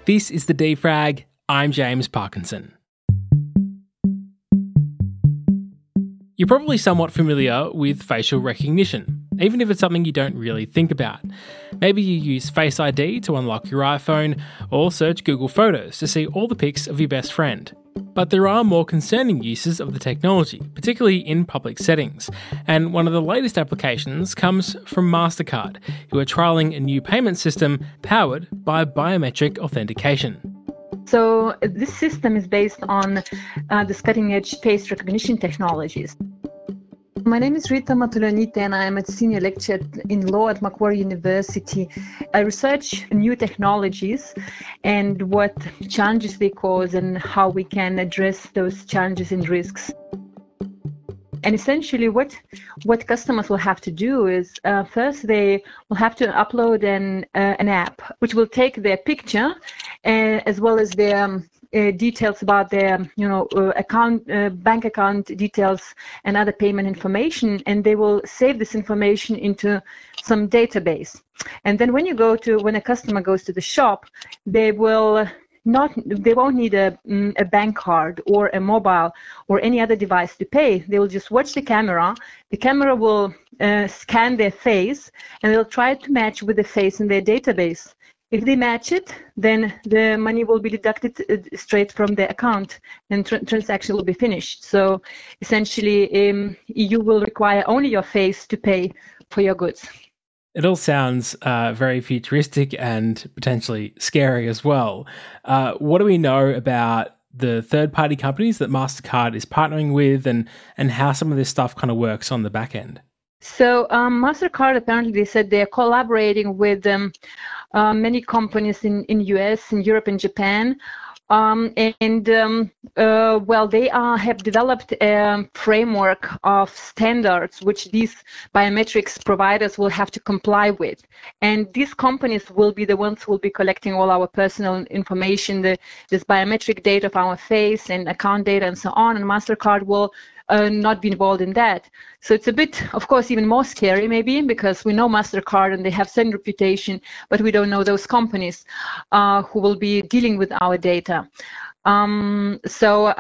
This is the Defrag. I'm James Parkinson. You're probably somewhat familiar with facial recognition, even if it's something you don't really think about. Maybe you use Face ID to unlock your iPhone, or search Google Photos to see all the pics of your best friend. But there are more concerning uses of the technology, particularly in public settings. And one of the latest applications comes from MasterCard, who are trialling a new payment system powered by biometric authentication. So this system is based on this cutting-edge face recognition technologies. My name is Rita Matulonite and I am a senior lecturer in law at Macquarie University. I research new technologies and what challenges they cause and how we can address those challenges and risks. And essentially what customers will have to do is first they will have to upload an app which will take their picture as well as their details about their bank account details and other payment information, and they will save this information into some database. And then when a customer goes to the shop, they won't need a bank card or a mobile or any other device to pay. They will just watch the camera. The camera will scan their face and they'll try to match with the face in their database. If they match it, then the money will be deducted straight from the account and transaction will be finished. So essentially, you will require only your face to pay for your goods. It all sounds very futuristic and potentially scary as well. What do we know about the third-party companies that MasterCard is partnering with and how some of this stuff kind of works on the back end? So MasterCard, apparently they said they're collaborating with many companies in US, in Europe, and Japan. They have developed a framework of standards which these biometrics providers will have to comply with. And these companies will be the ones who will be collecting all our personal information, this biometric data of our face and account data and so on, and MasterCard will not be involved in that. So it's a bit, of course, even more scary maybe, because we know MasterCard and they have certain reputation, but we don't know those companies who will be dealing with our data. So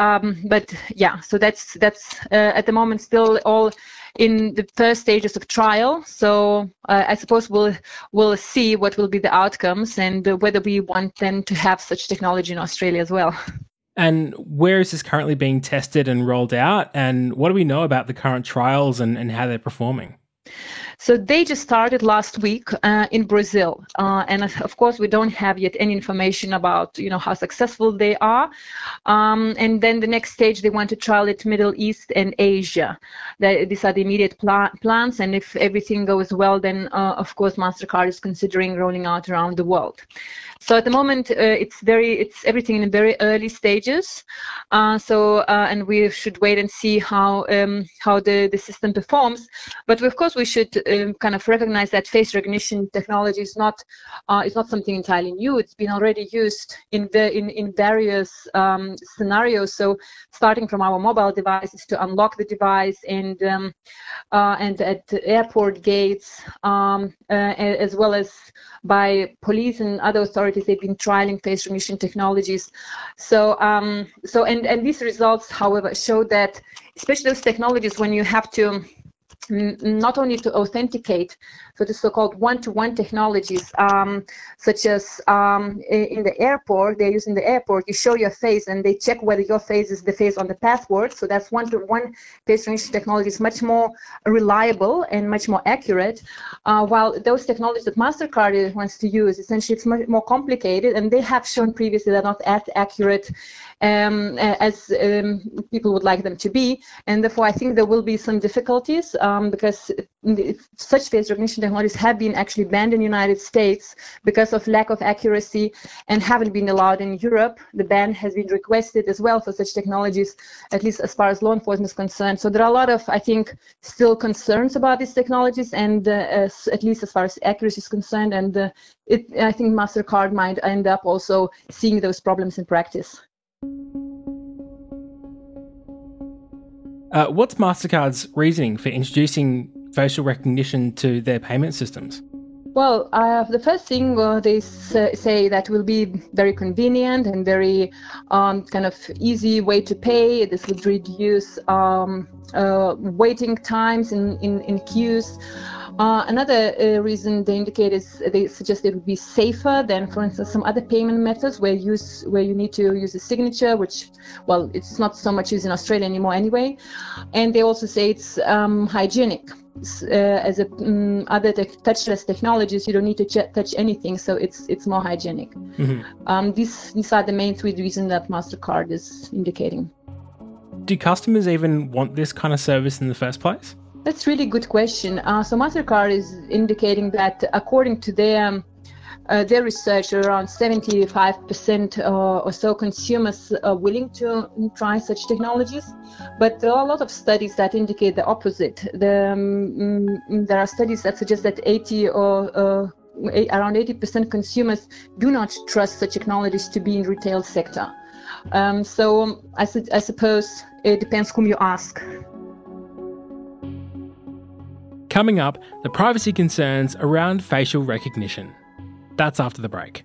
that's at the moment still all in the first stages of trial. So I suppose we'll see what will be the outcomes and whether we want them to have such technology in Australia as well. And where is this currently being tested and rolled out? And what do we know about the current trials and how they're performing? So they just started last week in Brazil, and of course we don't have yet any information about how successful they are. And then the next stage they want to trial it Middle East and Asia. These are the immediate plans, and if everything goes well, then of course MasterCard is considering rolling out around the world. So at the moment it's everything in very early stages. And we should wait and see how the system performs. But of course we should kind of recognize that face recognition technology is not something entirely new. It's been already used in various scenarios. So starting from our mobile devices to unlock the device, and at airport gates, as well as by police and other authorities, they've been trialing face recognition technologies. So these results, however, show that especially those technologies when you have to not only to authenticate, so the so-called one-to-one technologies, such as in the airport, they're using the airport, you show your face and they check whether your face is the face on the passport. So that's one-to-one face recognition technology is much more reliable and much more accurate, while those technologies that MasterCard wants to use, essentially it's much more complicated, and they have shown previously they're not as accurate as people would like them to be, and therefore I think there will be some difficulties because such face recognition technologies have been actually banned in the United States because of lack of accuracy and haven't been allowed in Europe. The ban has been requested as well for such technologies, at least as far as law enforcement is concerned. So there are a lot of, I think, still concerns about these technologies, and at least as far as accuracy is concerned, and I think MasterCard might end up also seeing those problems in practice. What's MasterCard's reasoning for introducing facial recognition to their payment systems? Well, the first thing they say that will be very convenient and very kind of easy way to pay. This would reduce waiting times in queues. Another reason they indicate is they suggest it would be safer than, for instance, some other payment methods where you need to use a signature, which, well, it's not so much used in Australia anymore anyway. And they also say it's hygienic. As other touchless technologies, you don't need to touch anything, so it's more hygienic. Mm-hmm. These are the main three reasons that MasterCard is indicating. Do customers even want this kind of service in the first place? That's a really good question. So MasterCard is indicating that according to their research, around 75% or so consumers are willing to try such technologies, but there are a lot of studies that indicate the opposite. There are studies that suggest that around 80% consumers do not trust such technologies to be in retail sector. So I suppose it depends whom you ask. Coming up, the privacy concerns around facial recognition. That's after the break.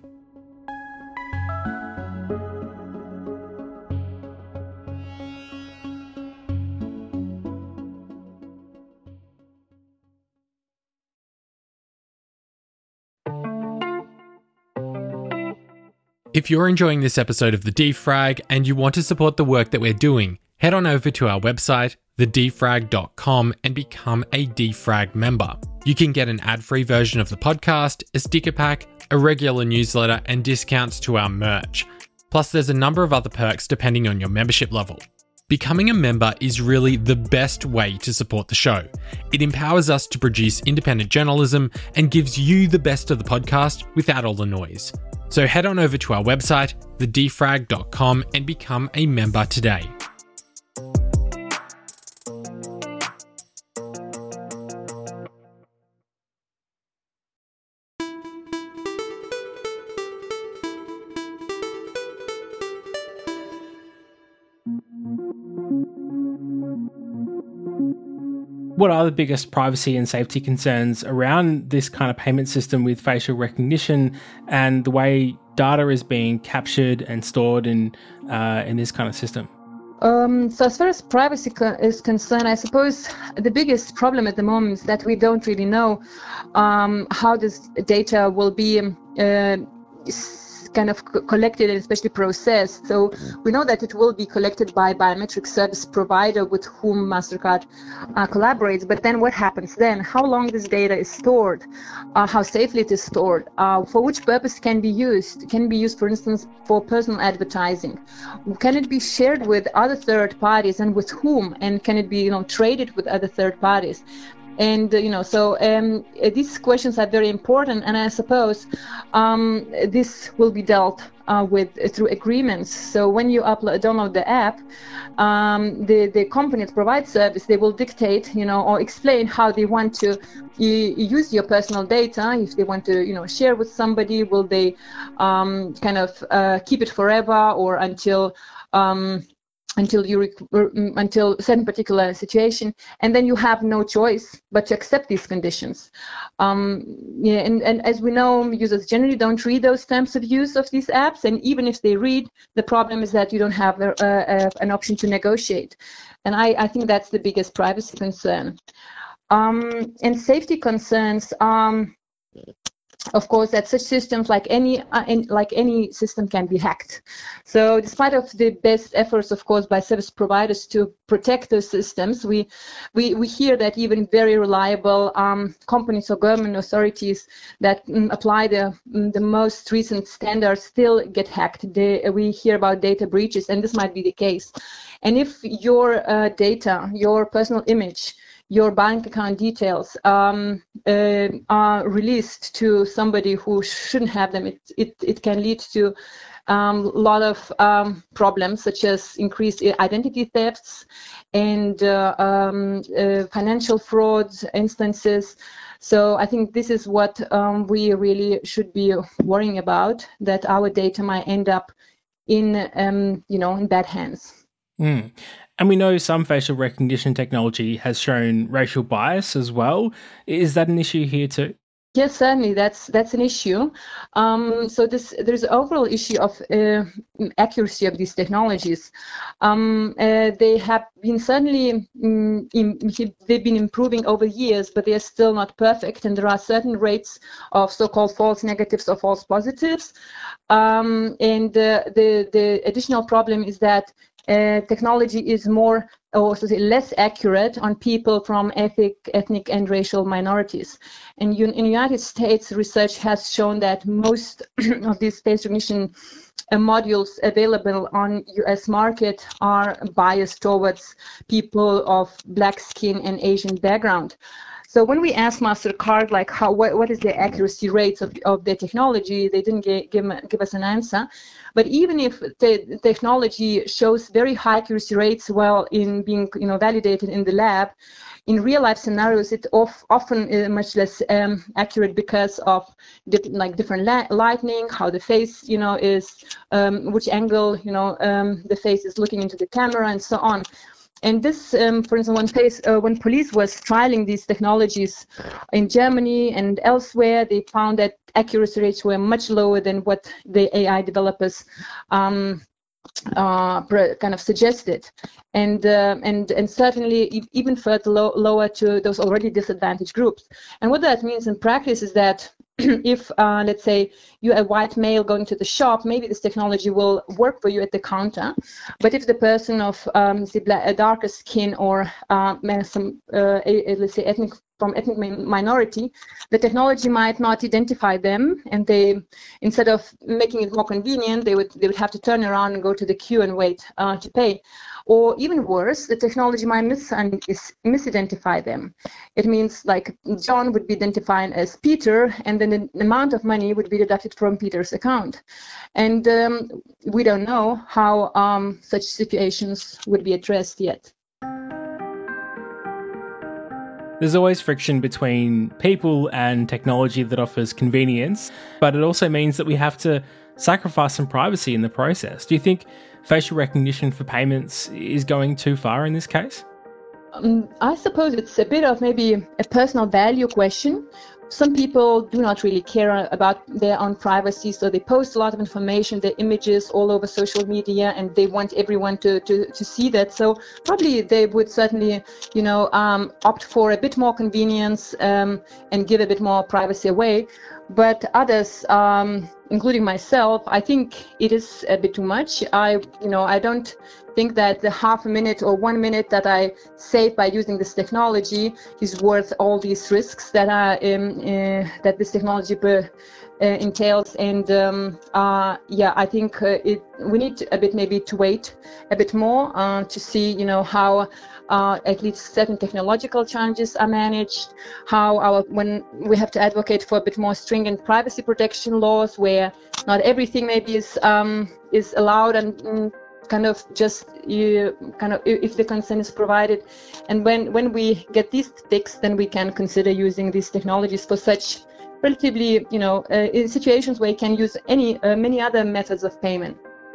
If you're enjoying this episode of The Defrag and you want to support the work that we're doing, head on over to our website, thedefrag.com, and become a Defrag member. You can get an ad-free version of the podcast, a sticker pack, a regular newsletter, and discounts to our merch. Plus, there's a number of other perks depending on your membership level. Becoming a member is really the best way to support the show. It empowers us to produce independent journalism and gives you the best of the podcast without all the noise. So head on over to our website, thedefrag.com, and become a member today. What are the biggest privacy and safety concerns around this kind of payment system with facial recognition and the way data is being captured and stored in this kind of system? So as far as privacy is concerned, I suppose the biggest problem at the moment is that we don't really know how this data will be kind of collected and especially processed. So we know that it will be collected by biometric service provider with whom MasterCard collaborates, but then what happens then? How long this data is stored? How safely it is stored? For which purpose can be used? Can be used, for instance, for personal advertising? Can it be shared with other third parties, and with whom? And can it be traded with other third parties? And these questions are very important, and I suppose this will be dealt with through agreements. So when you download the app, the company that provides service, they will dictate, or explain how they want to use your personal data. If they want to, share with somebody, will they keep it forever or until certain particular situation, and then you have no choice but to accept these conditions. And as we know, users generally don't read those terms of use of these apps, and even if they read, the problem is that you don't have an option to negotiate. And I think that's the biggest privacy concern. And safety concerns. Of course, that such systems, like any system, can be hacked. So, despite of the best efforts, of course, by service providers to protect those systems, we hear that even very reliable companies or government authorities that apply the most recent standards still get hacked. We hear about data breaches, and this might be the case. And if your data, your personal image, your bank account details are released to somebody who shouldn't have them, it can lead to a lot of problems, such as increased identity thefts and financial frauds instances. So I think this is what we really should be worrying about, that our data might end up in bad hands. Mm. And we know some facial recognition technology has shown racial bias as well. Is that an issue here too? Yes, certainly that's an issue. So there's an overall issue of accuracy of these technologies. They have been certainly they've been improving over years, but they are still not perfect, and there are certain rates of so-called false negatives or false positives. And the additional problem is that technology is more, or less accurate on people from ethnic and racial minorities. And in the United States, research has shown that most of these face recognition modules available on US market are biased towards people of black skin and Asian background. So when we asked MasterCard, like what is the accuracy rates of the technology, they didn't give us an answer. But even if the technology shows very high accuracy rates while in being validated in the lab, in real life scenarios, it often is much less accurate because of different lighting, how the face is, which angle the face is looking into the camera, and so on. And this, for instance, when police was trialing these technologies in Germany and elsewhere, they found that accuracy rates were much lower than what the AI developers kind of suggested, and certainly even further lower to those already disadvantaged groups. And what that means in practice is that if, let's say, you're a white male going to the shop, maybe this technology will work for you at the counter. But if the person of a darker skin or let's say ethnic minority, the technology might not identify them, and they, instead of making it more convenient, they would have to turn around and go to the queue and wait to pay. Or even worse, the technology might misidentify them. It means like John would be identified as Peter, and then the amount of money would be deducted from Peter's account. And we don't know how such situations would be addressed yet. There's always friction between people and technology that offers convenience, but it also means that we have to sacrifice some privacy in the process. Do you think facial recognition for payments is going too far in this case? I suppose it's a bit of maybe a personal value question. Some people do not really care about their own privacy, so they post a lot of information, their images all over social media, and they want everyone to see that. So probably they would certainly, opt for a bit more convenience and give a bit more privacy away. But others, including myself, I think it is a bit too much. I don't think that the half a minute or 1 minute that I save by using this technology is worth all these risks that that this technology entails. And I think we need a bit maybe to wait a bit more to see how at least certain technological challenges are managed, how when we have to advocate for a bit more stringent privacy protection laws where not everything maybe is allowed, and kind of if the consent is provided. And when we get these fixed, then we can consider using these technologies for such relatively, in situations where you can use many other methods of payment.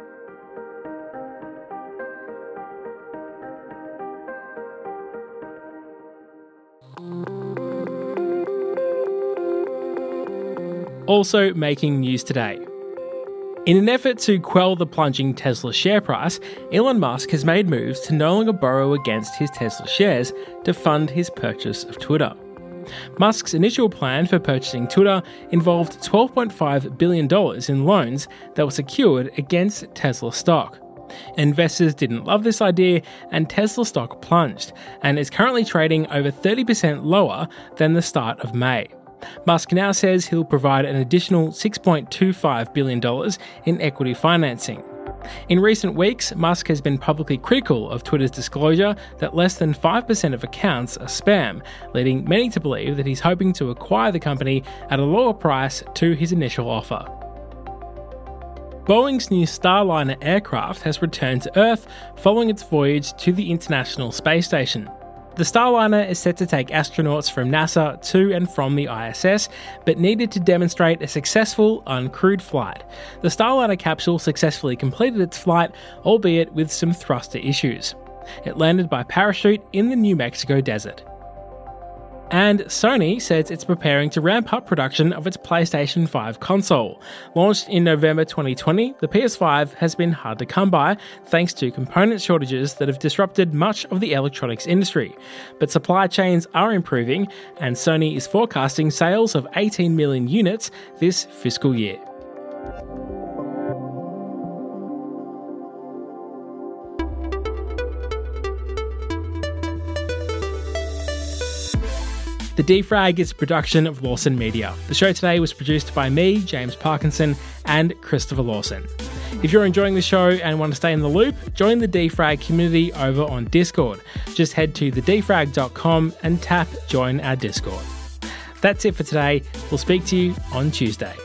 Also making news today. In an effort to quell the plunging Tesla share price, Elon Musk has made moves to no longer borrow against his Tesla shares to fund his purchase of Twitter. Musk's initial plan for purchasing Twitter involved $12.5 billion in loans that were secured against Tesla stock. Investors didn't love this idea, and Tesla stock plunged, and is currently trading over 30% lower than the start of May. Musk now says he'll provide an additional $6.25 billion in equity financing. In recent weeks, Musk has been publicly critical of Twitter's disclosure that less than 5% of accounts are spam, leading many to believe that he's hoping to acquire the company at a lower price to his initial offer. Boeing's new Starliner aircraft has returned to Earth following its voyage to the International Space Station. The Starliner is set to take astronauts from NASA to and from the ISS, but needed to demonstrate a successful uncrewed flight. The Starliner capsule successfully completed its flight, albeit with some thruster issues. It landed by parachute in the New Mexico desert. And Sony says it's preparing to ramp up production of its PlayStation 5 console. Launched in November 2020, the PS5 has been hard to come by thanks to component shortages that have disrupted much of the electronics industry. But supply chains are improving, and Sony is forecasting sales of 18 million units this fiscal year. The Defrag is a production of Lawson Media. The show today was produced by me, James Parkinson, and Christopher Lawson. If you're enjoying the show and want to stay in the loop, join the Defrag community over on Discord. Just head to thedefrag.com and tap Join Our Discord. That's it for today. We'll speak to you on Tuesday.